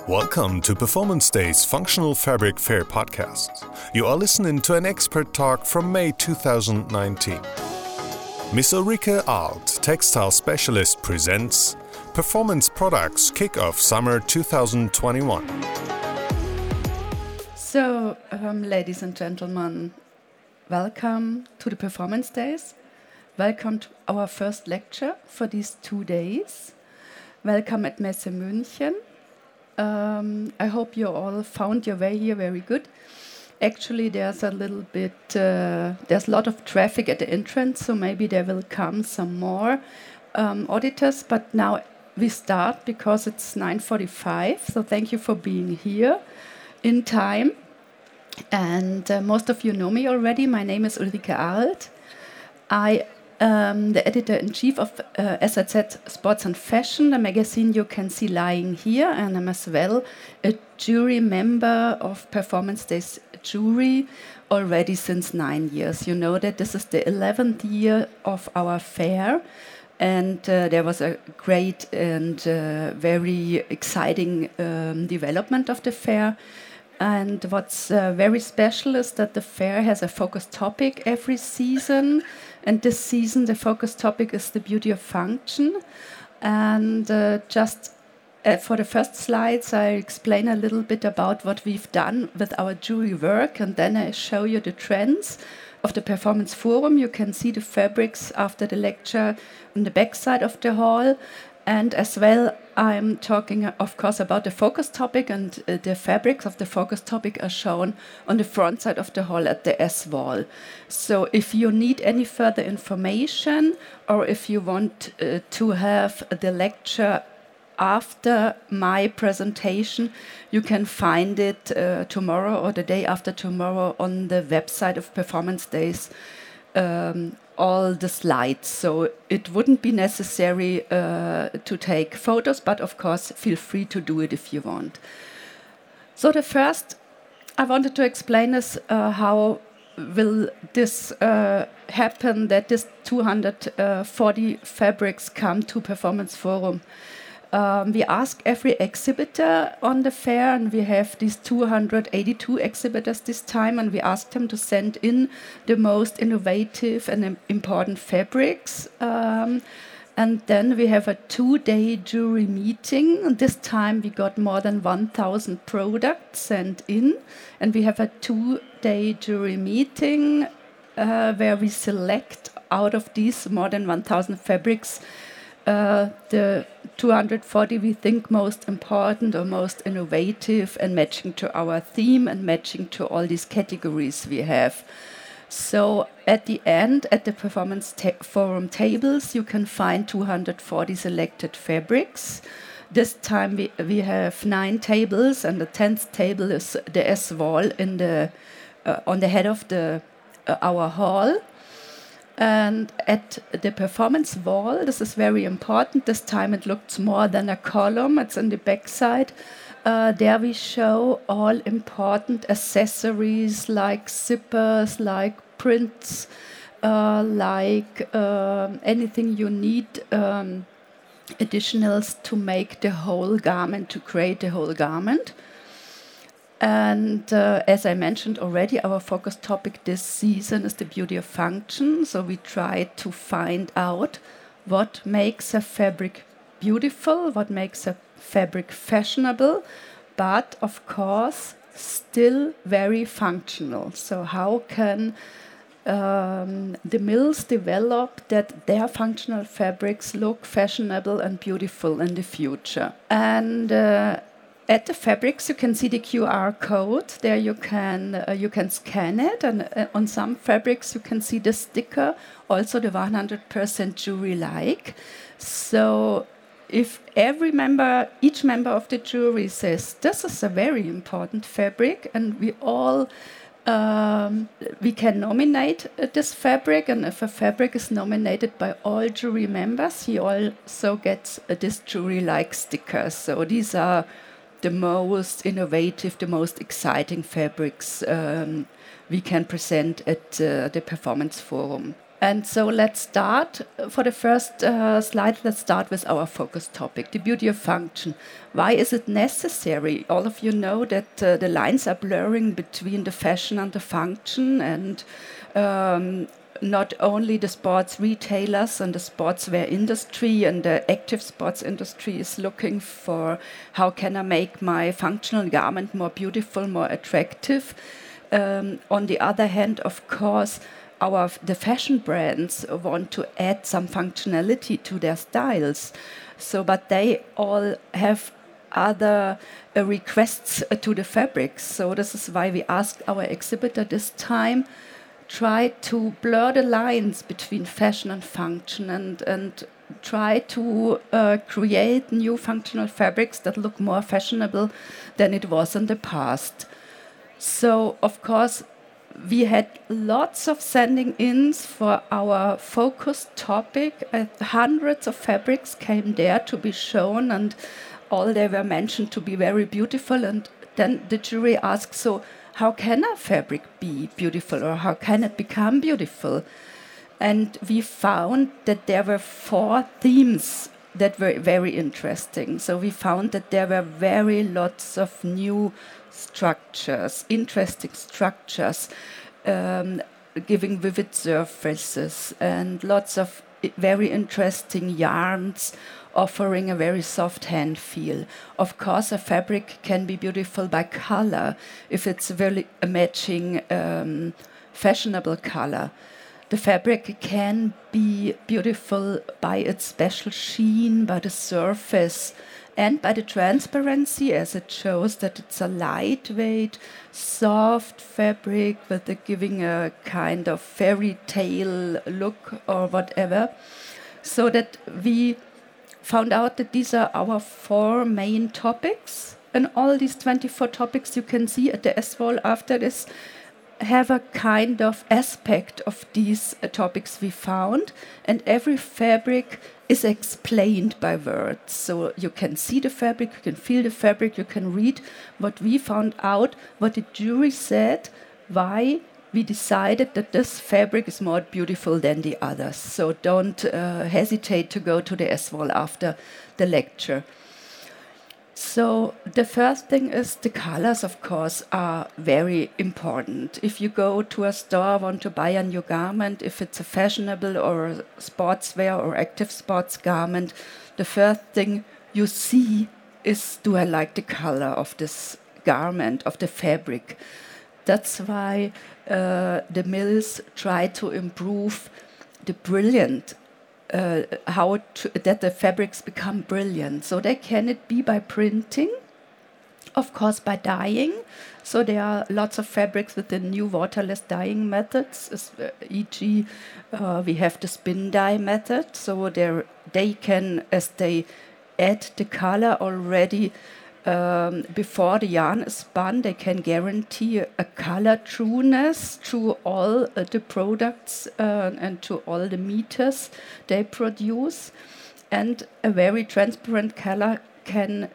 Welcome to Performance Day's Functional Fabric Fair podcast. You are listening to an expert talk from May 2019. Miss Ulrike Alt, textile specialist, presents Performance Products Kick-Off Summer 2021. So, ladies and gentlemen, welcome to the Performance Days. Welcome to our first lecture for these 2 days. Welcome at Messe München. I hope you all found your way here very good. Actually, there's a lot of traffic at the entrance, so maybe there will come some more auditors. But now we start because it's 9:45. So thank you for being here in time. And most of you know me already. My name is Ulrike Alt. I am the editor-in-chief of SAZ Sports and Fashion, the magazine you can see lying here, and I'm as well a jury member of Performance Days jury already since 9 years. You know that this is the 11th year of our fair, and there was a great and very exciting development of the fair. And what's very special is that the fair has a focus topic every season. And this season, the focus topic is the beauty of function. And for the first slides, I explain a little bit about what we've done with our jury work. And then I show you the trends of the Performance Forum. You can see the fabrics after the lecture on the back side of the hall. And as well, I'm talking, of course, about the focus topic, and the fabrics of the focus topic are shown on the front side of the hall at the S wall. So if you need any further information, or if you want to have the lecture after my presentation, you can find it tomorrow or the day after tomorrow on the website of Performance Days. All the slides, so it wouldn't be necessary to take photos, but of course feel free to do it if you want. So the first I wanted to explain is how will this happen that this 240 fabrics come to Performance Forum. We ask every exhibitor on the fair, and we have these 282 exhibitors this time, and we ask them to send in the most innovative and important fabrics. And then we have a 2-day jury meeting. And this time we got more than 1,000 products sent in, and we have a 2-day jury meeting where we select out of these more than 1,000 fabrics the 240 we think most important or most innovative and matching to our theme and matching to all these categories we have. So at the end, at the Performance Forum tables, you can find 240 selected fabrics. This time we have 9 tables, and the 10th table is the S wall in on the head of our hall. And at the performance wall, this is very important. This time it looks more than a column. It's on the back side. There we show all important accessories like zippers, like prints, like anything you need additionals to make the whole garment, to create the whole garment. And as I mentioned already, our focus topic this season is the beauty of function. So we try to find out what makes a fabric beautiful, what makes a fabric fashionable, but of course still very functional. So how can the mills develop that their functional fabrics look fashionable and beautiful in the future? And at the fabrics, you can see the QR code. There you can scan it, and on some fabrics you can see the sticker, also the 100% jury-like. So if each member of the jury says this is a very important fabric, and we can nominate this fabric, and if a fabric is nominated by all jury members, he also gets this jury-like sticker. So these are the most innovative, the most exciting fabrics we can present at the Performance Forum. And so let's start. For the first slide, let's start with our focus topic, the beauty of function. Why is it necessary? All of you know that the lines are blurring between the fashion and the function, and not only the sports retailers and the sportswear industry and the active sports industry is looking for how can I make my functional garment more beautiful, more attractive. On the other hand, of course, the fashion brands want to add some functionality to their styles. So, but they all have other requests to the fabrics. So this is why we asked our exhibitor this time, try to blur the lines between fashion and function and try to create new functional fabrics that look more fashionable than it was in the past. So, of course, we had lots of sending-ins for our focus topic. Hundreds of fabrics came there to be shown, and all they were mentioned to be very beautiful. And then the jury asked, so how can a fabric be beautiful, or how can it become beautiful? And we found that there were 4 themes that were very interesting. So we found that there were very lots of new structures, interesting structures, giving vivid surfaces, and lots of very interesting yarns offering a very soft hand feel. Of course, a fabric can be beautiful by color, if it's a very matching, fashionable color. The fabric can be beautiful by its special sheen, by the surface, and by the transparency, as it shows that it's a lightweight, soft fabric with giving a kind of fairy tale look or whatever. So that we found out that these are our 4 main topics. And all these 24 topics you can see at the S-wall after this have a kind of aspect of these topics we found, and every fabric is explained by words. So you can see the fabric, you can feel the fabric, you can read what we found out, what the jury said, why we decided that this fabric is more beautiful than the others. So don't hesitate to go to the S-wall after the lecture. So the first thing is the colors, of course, are very important. If you go to a store, want to buy a new garment, if it's a fashionable or a sportswear or active sports garment, the first thing you see is, do I like the color of this garment, of the fabric? That's why the mills try to improve the brilliant that the fabrics become brilliant. So can it be by printing, of course by dyeing. So there are lots of fabrics with the new waterless dyeing methods, e.g. We have the spin dye method. So they can, as they add the color already before the yarn is spun, they can guarantee a color trueness to all the products and to all the meters they produce. And a very transparent color can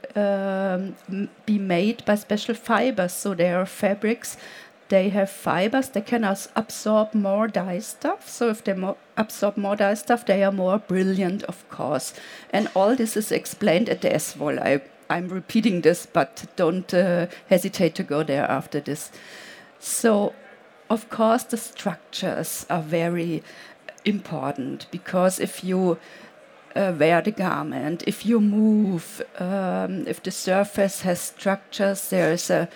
be made by special fibers. So there are fabrics, they have fibers, they can absorb more dye stuff. So if they absorb more dye stuff, they are more brilliant, of course. And all this is explained at the S-wall. I'm repeating this, but don't hesitate to go there after this. So, of course, the structures are very important, because if you wear the garment, if you move, if the surface has structures, there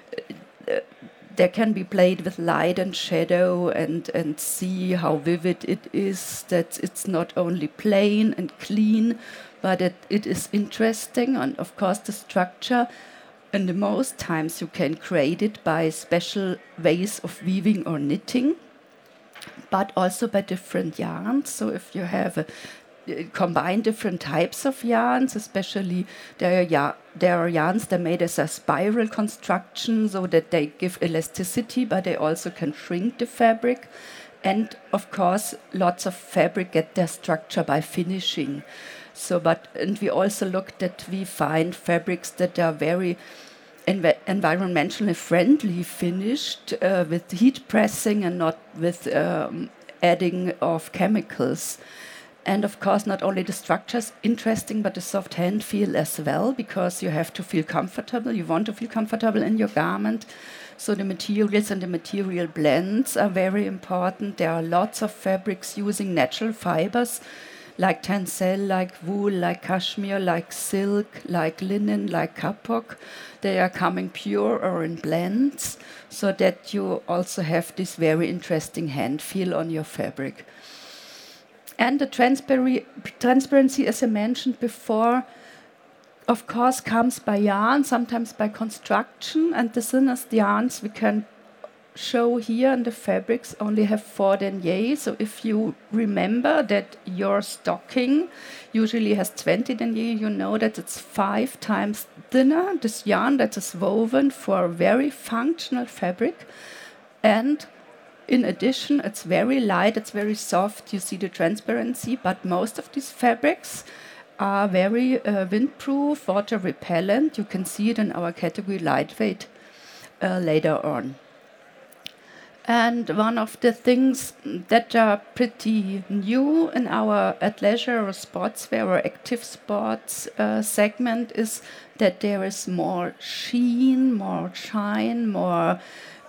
can be played with light and shadow and see how vivid it is, that it's not only plain and clean, but it is interesting. And of course the structure, and the most times you can create it by special ways of weaving or knitting, but also by different yarns. So if you have combine different types of yarns, especially there are yarns that are made as a spiral construction so that they give elasticity, but they also can shrink the fabric. And of course, lots of fabric get their structure by finishing. And we also looked that we find fabrics that are very environmentally friendly finished with heat pressing and not with adding of chemicals. And of course, not only the structure is interesting, but the soft hand feel as well, because you have to feel comfortable. You want to feel comfortable in your garment. So the materials and the material blends are very important. There are lots of fabrics using natural fibers, like tencel, like wool, like cashmere, like silk, like linen, like kapok. They are coming pure or in blends, so that you also have this very interesting hand feel on your fabric. And the transparency, as I mentioned before, of course, comes by yarn, sometimes by construction. And the thinnest yarns we can show here in the fabrics only have 4 denier. So if you remember that your stocking usually has 20 denier, you know that it's 5 times thinner, this yarn that is woven for a very functional fabric. And in addition, it's very light, it's very soft. You see the transparency, but most of these fabrics are very windproof, water repellent. You can see it in our category lightweight later on. And one of the things that are pretty new in our athleisure or sportswear or active sports segment is that there is more sheen, more shine, more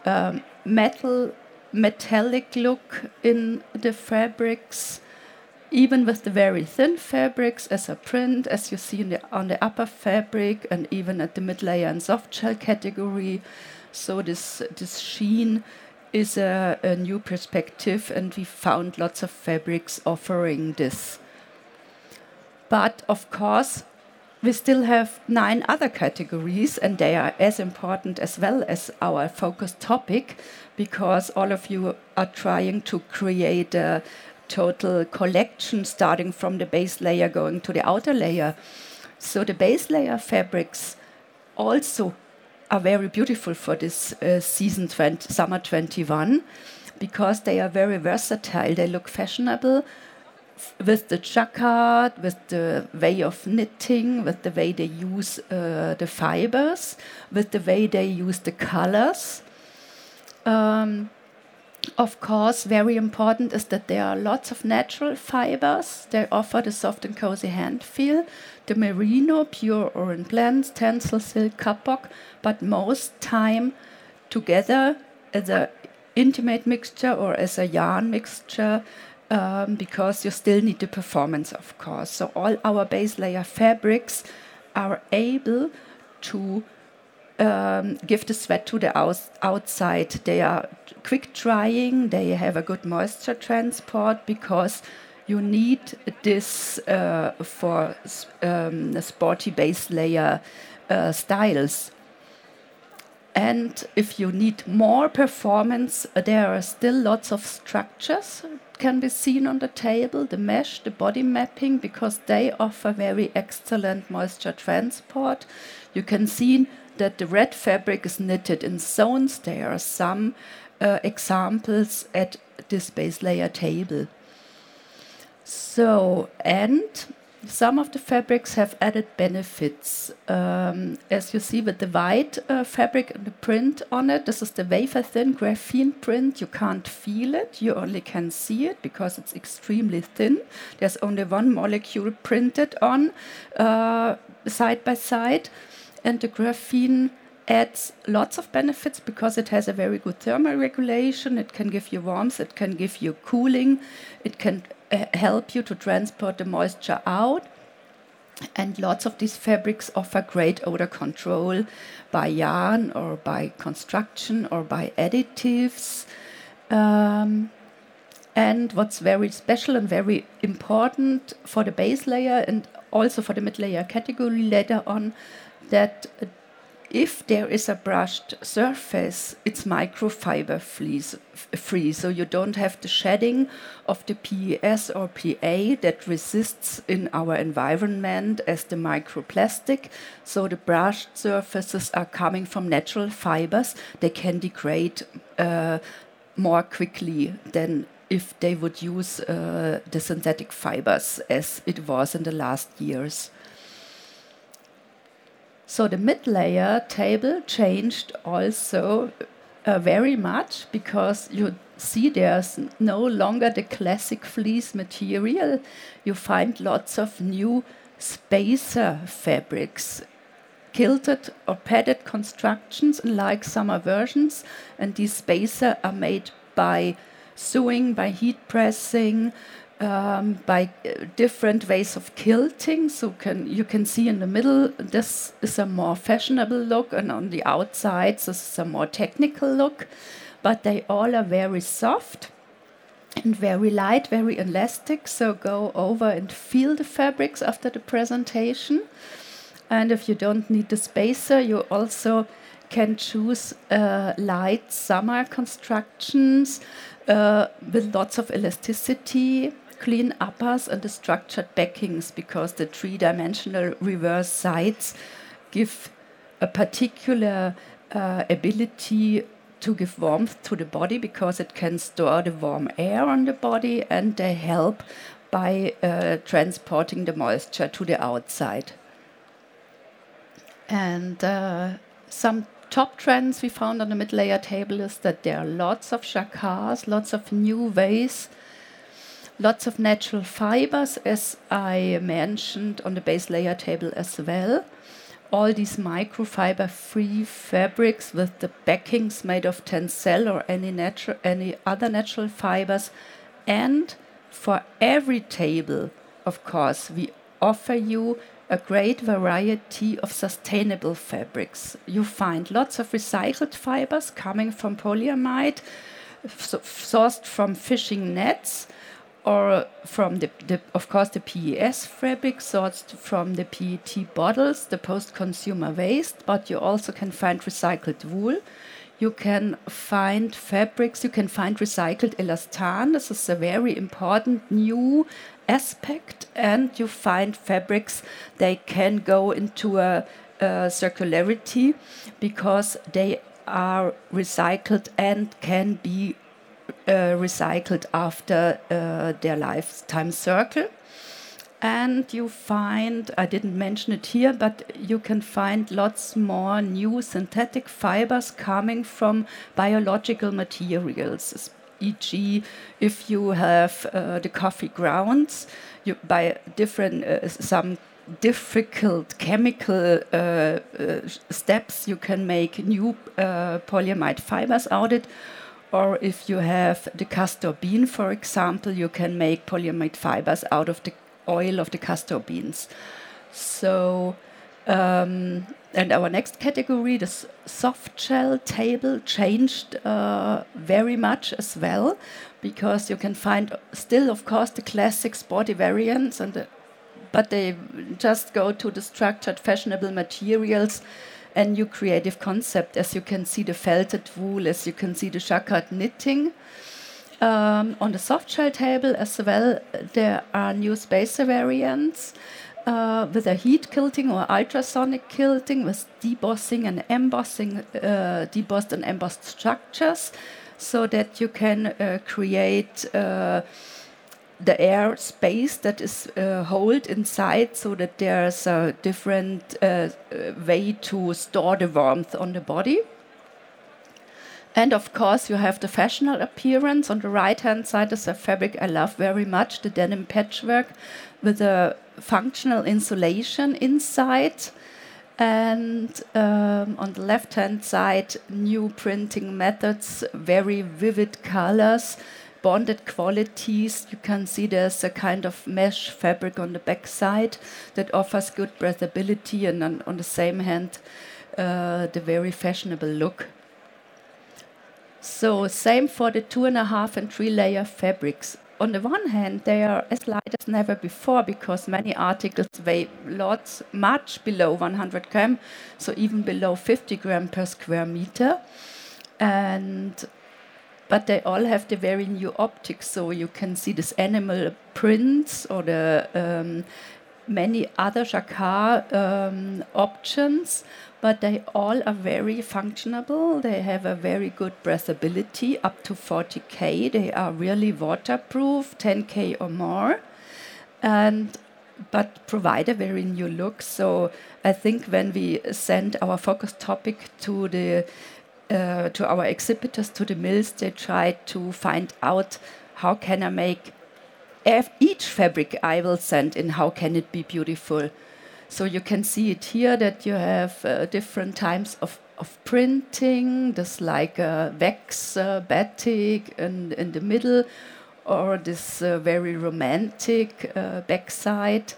metallic look in the fabrics, even with the very thin fabrics as a print, as you see on the upper fabric, and even at the mid-layer and soft shell category. So this sheen is a new perspective, and we found lots of fabrics offering this. But of course, we still have 9 other categories, and they are as important as well as our focus topic, because all of you are trying to create a total collection starting from the base layer going to the outer layer. So the base layer fabrics also are very beautiful for this summer 21, because they are very versatile. They look fashionable with the jacquard, with the way of knitting, with the way they use the fibers, with the way they use the colors. Of course, very important is that there are lots of natural fibers. They offer the soft and cozy hand feel. The merino, pure or in blends, tencel, silk, kapok, but most time together as an intimate mixture or as a yarn mixture, because you still need the performance, of course. So all our base layer fabrics are able to give the sweat to the outside. They are quick drying, they have a good moisture transport, because you need this for sporty base layer styles. And if you need more performance, there are still lots of structures can be seen on the table, the mesh, the body mapping, because they offer very excellent moisture transport. You can see that the red fabric is knitted in zones. There are some examples at this base layer table. So, and some of the fabrics have added benefits. As you see with the white fabric and the print on it, this is the wafer thin graphene print. You can't feel it, you only can see it because it's extremely thin. There's only one molecule printed on side by side. And the graphene adds lots of benefits because it has a very good thermal regulation. It can give you warmth, it can give you cooling, it can help you to transport the moisture out. And lots of these fabrics offer great odor control by yarn or by construction or by additives. And what's very special and very important for the base layer and also for the mid-layer category later on, that if there is a brushed surface, it's microfiber free, so you don't have the shedding of the PES or PA that resists in our environment as the microplastic. So the brushed surfaces are coming from natural fibers. They can degrade more quickly than if they would use the synthetic fibers as it was in the last years. So the mid-layer table changed also very much, because you see there's no longer the classic fleece material. You find lots of new spacer fabrics, quilted or padded constructions like summer versions, and these spacer are made by sewing, by heat pressing, by different ways of quilting. So you can see in the middle, this is a more fashionable look, and on the outside, this is a more technical look. But they all are very soft and very light, very elastic. So go over and feel the fabrics after the presentation. And if you don't need the spacer, you also can choose light summer constructions with lots of elasticity, clean uppers, and the structured backings, because the three-dimensional reverse sides give a particular ability to give warmth to the body, because it can store the warm air on the body, and they help by transporting the moisture to the outside. And some top trends we found on the mid-layer table is that there are lots of jacquards, lots of new ways, lots of natural fibers, as I mentioned on the base layer table as well. All these microfiber-free fabrics with the backings made of tencel or any other natural fibers. And for every table, of course, we offer you a great variety of sustainable fabrics. You find lots of recycled fibers coming from polyamide, sourced from fishing nets, or from of course the PES fabric sourced from the PET bottles, the post-consumer waste. But you also can find recycled wool. You can find fabrics. You can find recycled elastan. This is a very important new aspect. And you find fabrics, they can go into a circularity, because they are recycled and can be recycled after their lifetime circle. And you find, I didn't mention it here, but you can find lots more new synthetic fibers coming from biological materials. E.g., if you have the coffee grounds, you buy some difficult chemical steps, you can make new polyamide fibers out of it. Or if you have the castor bean, for example, you can make polyamide fibers out of the oil of the castor beans. So, and our next category, the soft shell table, changed very much as well, because you can find still, of course, the classic sporty variants, but they just go to the structured, fashionable materials and new creative concept, as you can see the felted wool, as you can see the jacquard knitting. On the soft shell table as well, there are new spacer variants with a heat quilting or ultrasonic quilting with debossing and embossing, debossed and embossed structures, so that you can create the air space that is held inside, so that there's a different way to store the warmth on the body. And of course, you have the fashionable appearance. On the right-hand side is a fabric I love very much, the denim patchwork with a functional insulation inside. And on the left-hand side, new printing methods, very vivid colors, bonded qualities. You can see there's a kind of mesh fabric on the back side that offers good breathability, and on the same hand, the very fashionable look. So same for the 2.5 and 3 layer fabrics. On the one hand, they are as light as never before, because many articles weigh much below 100 gram, so even below 50 gram per square meter. But they all have the very new optics, so you can see this animal prints or the many other jacquard options, but they all are very functional. They have a very good breathability, up to 40 K. They are really waterproof, 10 K or more, but provide a very new look. So I think when we send our focus topic to the to our exhibitors, to the mills, they try to find out how can I make each fabric I will send in, how can it be beautiful. So you can see it here that you have different types of printing. This like wax batik in the middle, or this very romantic backside.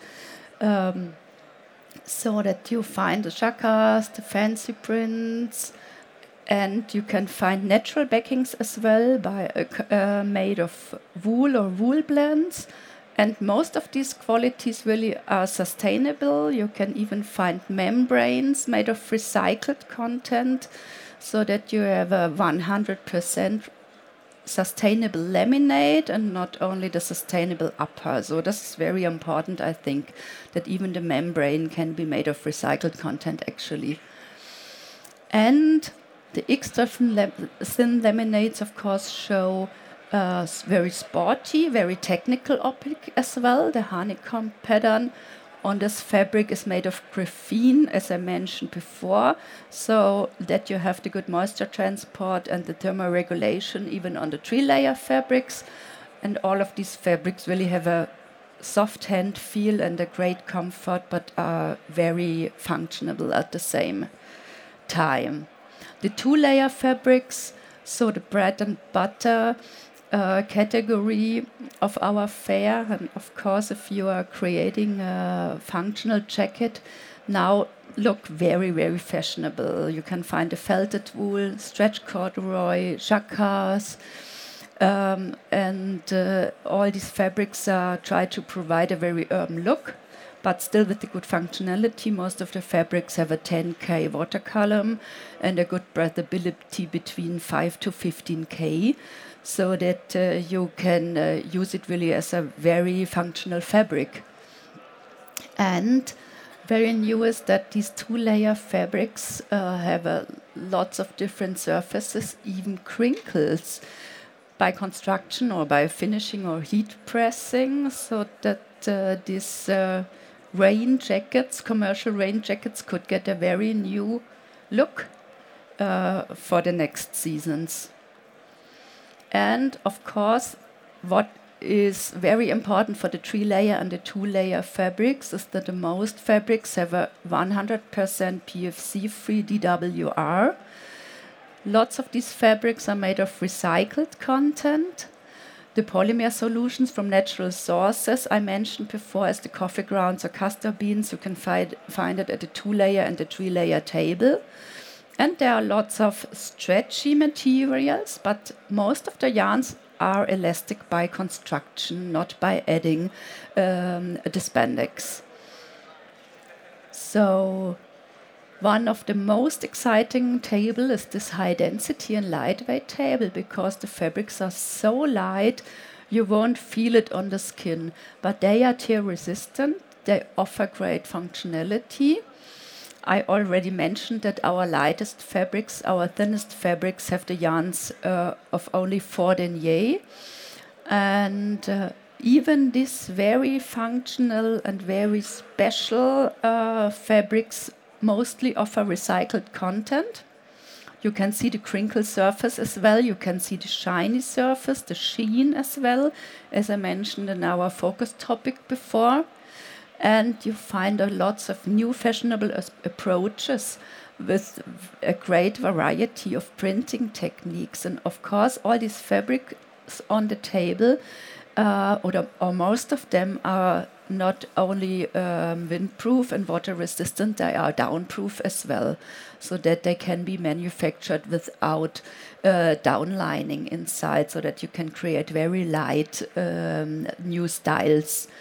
So that you find the jacquards, the fancy prints, and you can find natural backings as well made of wool or wool blends. And most of these qualities really are sustainable. You can even find membranes made of recycled content, so that you have a 100% sustainable laminate and not only the sustainable upper. So this is very important, I think, that even the membrane can be made of recycled content actually. And the extra thin laminates, of course, show very sporty, very technical optic as well. The honeycomb pattern on this fabric is made of graphene, as I mentioned before, so that you have the good moisture transport and the thermoregulation even on the 3-layer fabrics. And all of these fabrics really have a soft hand feel and a great comfort, but are very functional at the same time. The 2-layer fabrics, so the bread and butter category of our fair, and of course if you are creating a functional jacket, now look very, very fashionable. You can find a felted wool, stretch corduroy, jacquards, and all these fabrics try to provide a very urban look, but still with the good functionality. Most of the fabrics have a 10K water column and a good breathability between 5 to 15K, so that you can use it really as a very functional fabric. And very new is that these 2-layer fabrics have lots of different surfaces, even crinkles, by construction or by finishing or heat pressing, so that these rain jackets, commercial rain jackets, could get a very new look for the next seasons. And of course, what is very important for the 3-layer and the 2-layer fabrics is that the most fabrics have a 100% PFC-free DWR. Lots of these fabrics are made of recycled content. The polymer solutions from natural sources I mentioned before, as the coffee grounds or castor beans, you can find it at the 2-layer and the 3-layer table. And there are lots of stretchy materials, but most of the yarns are elastic by construction, not by adding the spandex. So one of the most exciting table is this high density and lightweight table, because the fabrics are so light you won't feel it on the skin, but they are tear resistant, they offer great functionality. I already mentioned that our lightest fabrics, our thinnest fabrics, have the yarns of only 4 denier. And even these very functional and very special fabrics mostly offer recycled content. You can see the crinkle surface as well. You can see the shiny surface, the sheen as well, as I mentioned in our focus topic before. And you find lots of new fashionable approaches with a great variety of printing techniques. And of course, all these fabrics on the table, or most of them, are not only windproof and water resistant, they are downproof as well, so that they can be manufactured without downlining inside, so that you can create very light new styles.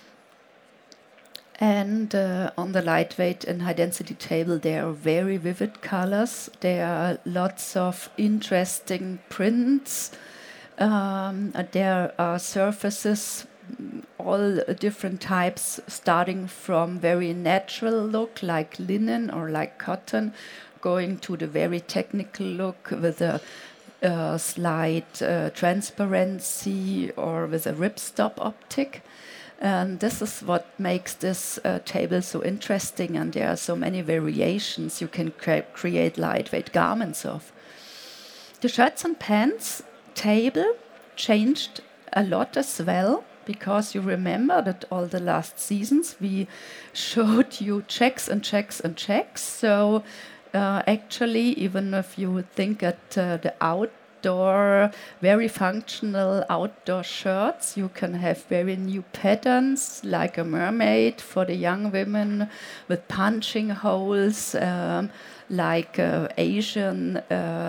And on the lightweight and high-density table, there are very vivid colors. There are lots of interesting prints. There are surfaces, all different types, starting from very natural look, like linen or like cotton, going to the very technical look with a slight transparency or with a ripstop optic. And this is what makes this table so interesting, and there are so many variations you can create lightweight garments of. The shirts and pants table changed a lot as well, because you remember that all the last seasons we showed you checks and checks and checks. So actually, even if you think at the outdoor, very functional outdoor shirts, you can have very new patterns, like a mermaid for the young women with punching holes, like Asian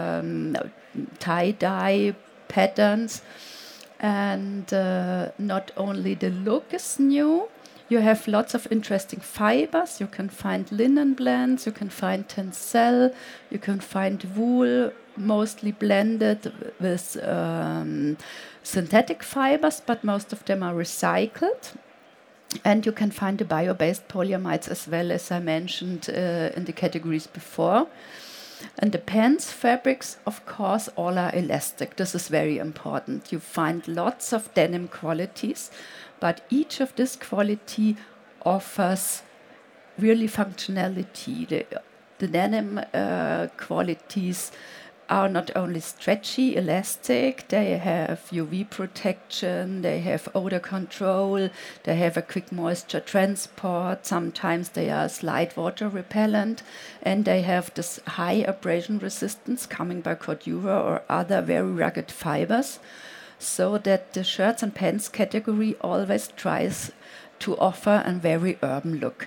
tie-dye patterns. And not only the look is new, you have lots of interesting fibers. You can find linen blends, you can find tencel, you can find wool, mostly blended with synthetic fibers, but most of them are recycled. And you can find the bio-based polyamides as well, as I mentioned in the categories before. And the pants fabrics, of course, all are elastic. This is very important. You find lots of denim qualities, but each of this quality offers really functionality. The denim qualities are not only stretchy, elastic, they have UV protection, they have odor control, they have a quick moisture transport, sometimes they are slight water repellent, and they have this high abrasion resistance coming by Cordura or other very rugged fibers, so that the shirts and pants category always tries to offer a very urban look.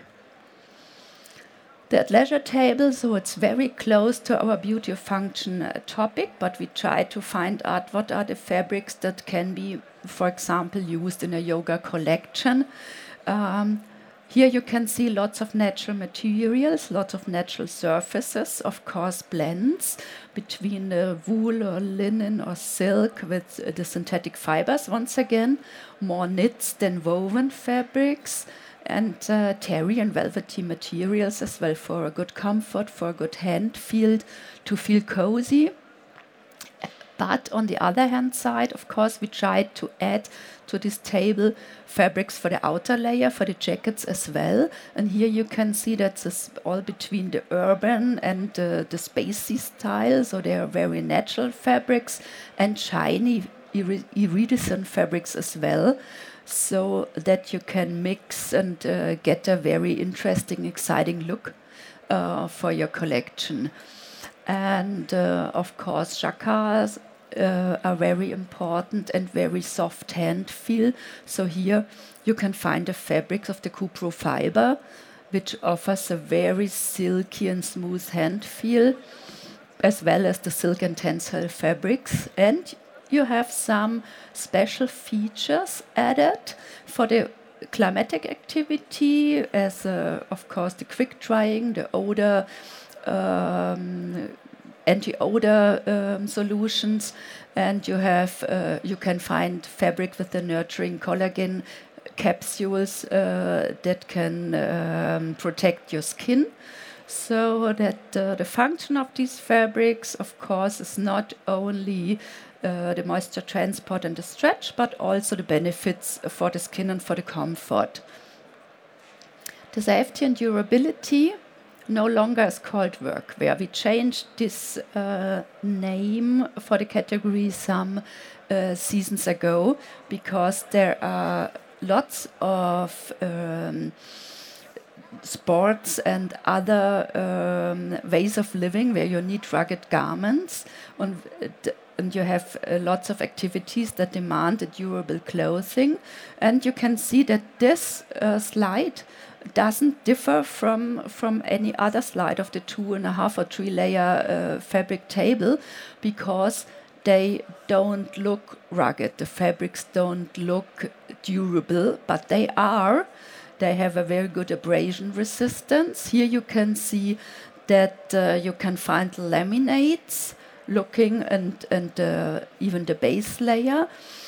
The athleisure table, so it's very close to our beauty of function topic, but we try to find out what are the fabrics that can be, for example, used in a yoga collection. Here you can see lots of natural materials, lots of natural surfaces, of course blends between the wool or linen or silk with the synthetic fibers once again, more knits than woven fabrics, and terry and velvety materials as well for a good comfort, for a good hand feel, to feel cozy. But on the other hand side, of course, we tried to add to this table fabrics for the outer layer, for the jackets as well. And here you can see that's all between the urban and the spacey style. So they are very natural fabrics and shiny iridescent fabrics as well, so that you can mix and get a very interesting, exciting look for your collection. And of course, jacquards are very important and very soft hand feel. So here you can find the fabrics of the Cupro fiber, which offers a very silky and smooth hand feel, as well as the silk and tencel fabrics. And you have some special features added for the climatic activity, as of course the quick drying, the odor, anti-odor solutions, and you have you can find fabric with the nurturing collagen capsules that can protect your skin. So that the function of these fabrics, of course, is not only the moisture transport and the stretch, but also the benefits for the skin and for the comfort. The safety and durability no longer is called workwear. We changed this name for the category some seasons ago, because there are lots of sports and other ways of living where you need rugged garments, and you have lots of activities that demand a durable clothing. And you can see that this slide doesn't differ from any other slide of the 2.5 or 3 layer fabric table, because they don't look rugged. The fabrics don't look durable, but they are. They have a very good abrasion resistance. Here you can see that you can find laminates looking and even the base layer.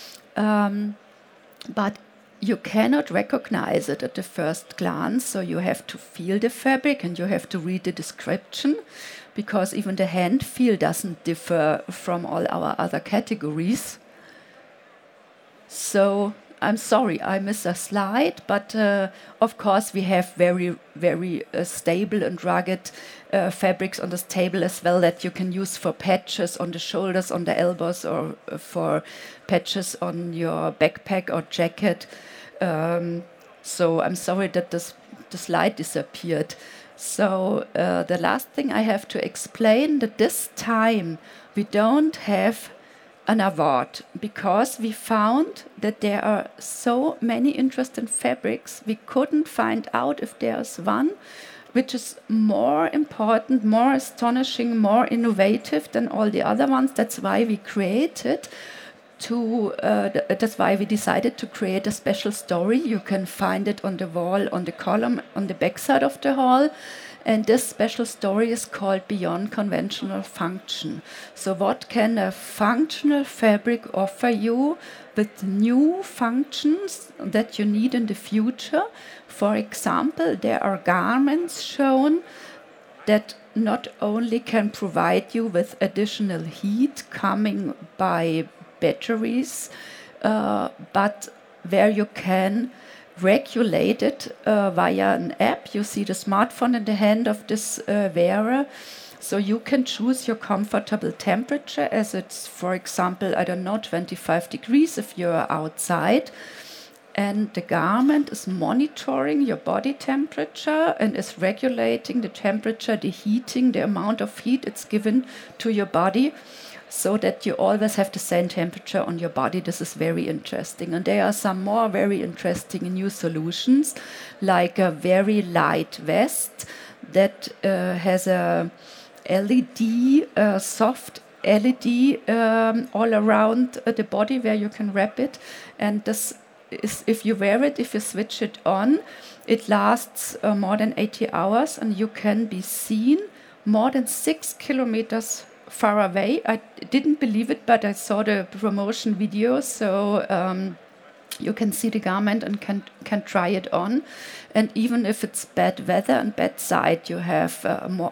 But you cannot recognize it at the first glance, so you have to feel the fabric and you have to read the description, because even the hand feel doesn't differ from all our other categories. So I'm sorry, I missed a slide, but of course we have very, very stable and rugged fabrics on this table as well that you can use for patches on the shoulders, on the elbows, or for patches on your backpack or jacket. So I'm sorry that the slide disappeared. So the last thing I have to explain, that this time we don't have an award, because we found that there are so many interesting fabrics. We couldn't find out if there's one which is more important, more astonishing, more innovative than all the other ones. That's why we decided to create a special story. You can find it on the wall, on the column, on the backside of the hall. And this special story is called Beyond Conventional Function. So what can a functional fabric offer you with new functions that you need in the future? For example, there are garments shown that not only can provide you with additional heat coming by batteries, but where you can regulate it via an app. You see the smartphone in the hand of this wearer. So you can choose your comfortable temperature, as it's, for example, 25 degrees if you're outside. And the garment is monitoring your body temperature and is regulating the temperature, the heating, the amount of heat it's given to your body, so that you always have the same temperature on your body. This is very interesting. And there are some more very interesting new solutions, like a very light vest that has a LED, soft LED all around the body where you can wrap it. And this is, if you wear it, if you switch it on, it lasts more than 80 hours and you can be seen more than 6 kilometers far away. I didn't believe it, but I saw the promotion video, so you can see the garment and can try it on. And even if it's bad weather and bad sight, you have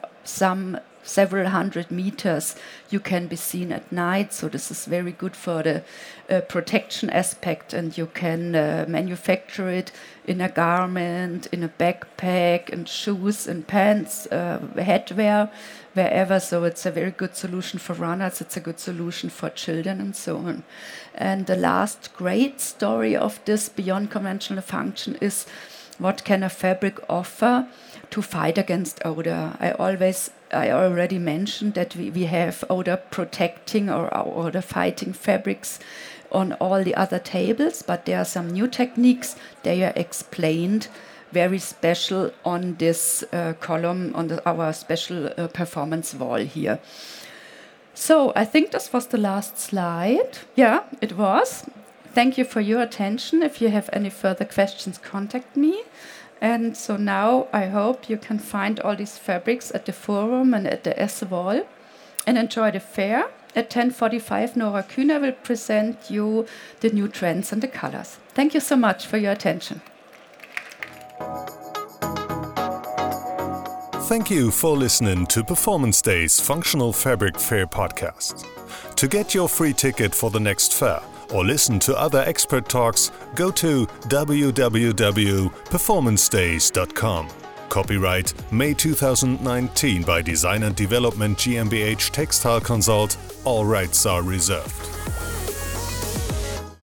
several hundred meters, you can be seen at night. So this is very good for the protection aspect, and you can manufacture it in a garment, in a backpack, in shoes, in pants, headwear, wherever. So it's a very good solution for runners, it's a good solution for children, and so on. And the last great story of this Beyond Conventional Function is, what can a fabric offer to fight against odor? I already mentioned that we have odor protecting or odor fighting fabrics on all the other tables, but there are some new techniques. They are explained very special on this column, on our special performance wall here. So I think this was the last slide. Yeah, it was. Thank you for your attention. If you have any further questions, contact me. And so now I hope you can find all these fabrics at the forum and at the Esse wall and enjoy the fair. At 10:45, Nora Kühner will present you the new trends and the colors. Thank you so much for your attention. Thank you for listening to Performance Day's Functional Fabric Fair podcast. To get your free ticket for the next fair or listen to other expert talks, go to www.performancedays.com. Copyright May 2019 by Design and Development GmbH Textile Consult. All rights are reserved.